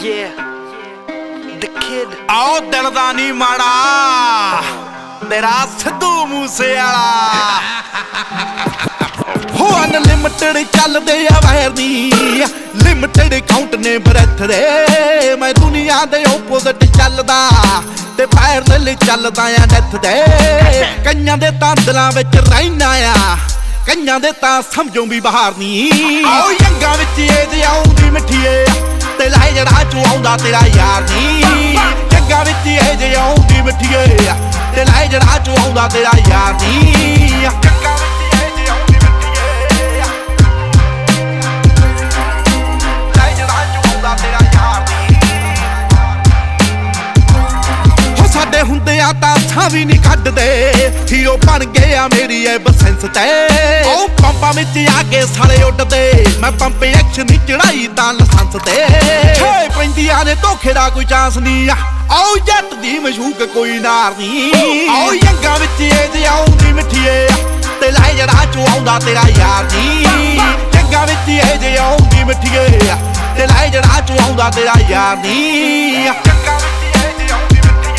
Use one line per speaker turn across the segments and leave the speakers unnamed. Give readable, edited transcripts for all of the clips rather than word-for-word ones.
आओ दिल दा नी माड़ा तेरा सिद्धू मूसेवाला हो अनलिमिटेड चलदे आ वैर नी लिमिटेड काउंट ने ब्रैथ दे मैं दुनिया दे ओपोजिट चलदा ते पैरल चलदा आ डेथ दे कईयां दे तां दिलां विच रहिना आ कईयां दे तां समझों भी बाहर नी आओ यंगां विच एज आउंदी मिठीए ते लाई जड़ा चो आउंदा तेरा यार नी यंगां विच एज आउंदी मिठीए ते लाई जड़ा चो आउंदा तेरा यार नी यंगां विच एज आउंदी मिठीए लाई जड़ा चो आउंदा तेरा यार नी हो साडे हुंदे आ तां सां भी नहीं कड्डदे हीरो बन गए आ मेरी ए बसेंस ते ओ पंपां विच आके साले उड्डदे मैं पंप एक्शन दी चढ़ाई तां लाइसेंस ते छे पैंदियां ने धोखे दा कोई चांस नहीं आओ जट दी मशूक कोई नार नहीं आओ यंगां विच एज आउंदी मिठीए ते लाई जड़ा चो आउंदा तेरा यार नी यंगां विच एज आउंदी मिठीए ते लाई जड़ा चो आउंदा तेरा यार नी यंगां विच एज आउंदी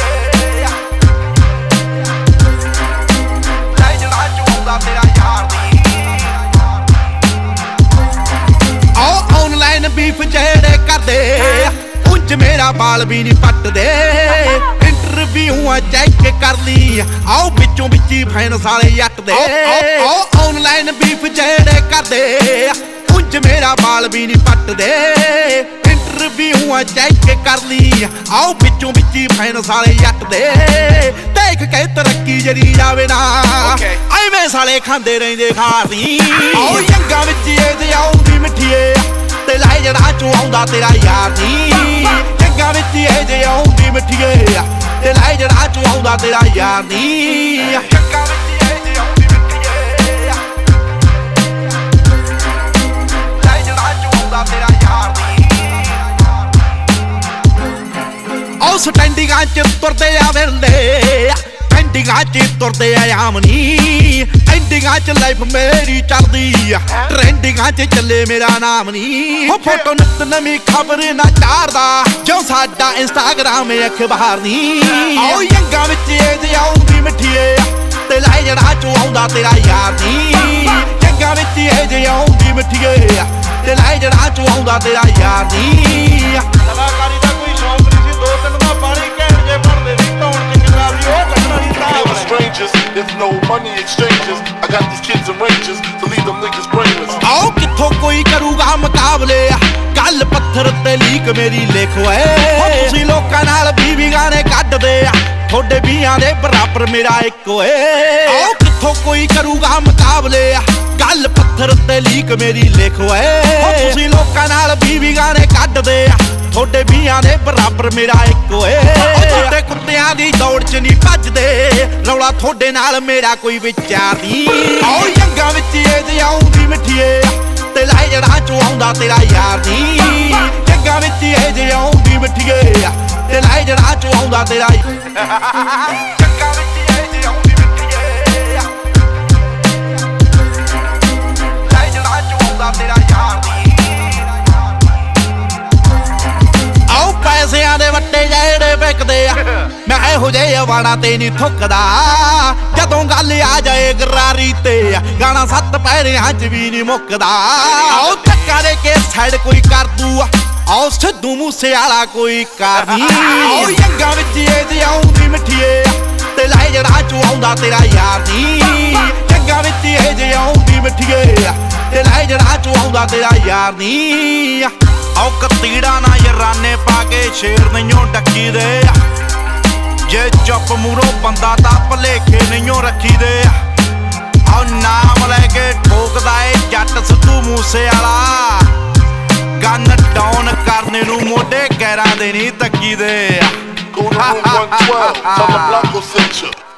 बीफ जेड़े करदे उंज मेरा बाल भी नहीं पटदे इंटरव्यू चेक कर ली आओ बिचों बिची फैन सारे जट दे ऑनलाइन बीफ जेड़े करदे उंज मेरा बाल भी नहीं पटदे इंटरव्यू चेक कर ली आओ बिचों बिची फैन सारे जट दे देख के तरक्की जरी जावे ना एवें साले खांदे रहिंदे खार नी आओ यंगां विच एज आउंदी मिठीए ते लाई जड़ा चो आउंदा तेरा यार नी यंगां विच एज आउंदी मिठीए ते लाई जड़ा चो आउंदा तेरा यार नी यंगां विच एज आउंदी मिठीए लाई जड़ा चो आउंदा तेरा यार नी ओ स्टैंडिंगां च तुरदे आ वेंदे एंडिंगां च तुरदे आ आमनी एंडिंगां च लाइफ मेरी चलदी ट्रेंडिंगां च चले मेरा नाम नी हो फोटो नित नवीं खबर ना चारदा जो साडा इंस्टाग्राम अखबार नी आओ यंगां विच एज आउंदी मिठीए ते लाई जड़ा चो आउंदा तेरा यार नी यंगां विच एज आउंदी मिठीए ते लाई जड़ा चो आउंदा तेरा यार नी कलाकारी दा कोई शौक नहीं सी दो तीन दा पानी घैंट जे भरदे सी धौण च किला सी ओ कटना नी
strangers, if no money exchanges, I got these kids in ranges to leave them niggas brainless.
आओ किथों कोई करूगा मुकाबले गल पत्थर ते लीक मेरी लिखो तुसीं लोकां नाल 20 गाने कड्डदे थोड़े 20 दे बराबर मेरा एक होए आओ किथों कोई करूगा मुकाबले गल पत्थर ते लीक मेरी लिखो तुसीं लोकां नाल 20 गाने कड्डदे थोड़े 20 दे बराबर मेरा एक होए थोड़े कुत्तियां दी दौड़ च नहीं भजदे रौला थोड़े नाल मेरा कोई विचार नहीं आओ यंगां विच एज आउंदी मिठीए ते लाई जड़ा चो आउंदा तेरा यार नी यंगां विच एज आउंदी मिठीए ते लाई जड़ा चो आउंदा तेरा यंगां विच एज आउंदी मिठीए लाई जड़ा चो आउंदा तेरा यार नी पैसिਆਂ ਦੇ ਵੱਟੇ ਜਿਹੜੇ ਵਿਕਦੇ ਆ ਮੈਂ ਇਹੋ ਜਿਹੇ ਵਾਣਾ ਤੇ ਨਹੀਂ ਥੁੱਕਦਾ ਜਦੋਂ ਗੱਲ ਆ ਜਾਏ ਗਰਾਰੀ ਤੇ ਗਾਣਾ 7 ਪੈਰਿਆਂ 'ਚ ਵੀ ਨਹੀਂ ਮੁੱਕਦਾ ਆਓ ਧੱਕਾ ਦੇ ਕੇ ਸਾਈਡ ਕੋਈ ਕਰ ਦੂ ਆਓ ਸਿੱਧੂ ਮੂਸੇਵਾਲਾ ਕੋਈ ਕਰ ਨਹੀਂ ਆਓ ਯੰਗਾਂ ਵਿੱਚ ਏਜ ਆਉਂਦੀ ਮਿਠੀਏ ਤੇ ਲਾਏ ਜੜਾ ਚੋ ਆਉਂਦਾ ਤੇਰਾ ਯਾਰ ਨਹੀਂ ਯੰਗਾਂ ਵਿੱਚ ਏਜ ਆਉਂਦੀ ਮਿਠੀਏ ਤੇ ਲਾਏ ਜੜਾ ਚੋ ਆਉਂਦਾ ਤੇਰਾ ਯਾਰ ਨਹੀਂ आओ कतीड़ा ना यराने पाके शेर नहीं डकी दे जे चुप मूरों बंदा ता भलेखे नहीं रखी दे आओ नाम लैके ठोकदा ए जट सिद्धू मूसेवाला गन डाउन करने नू मोढे गैरां दे नहीं तकी दे
Go to room 112, tell the Blanco sent you.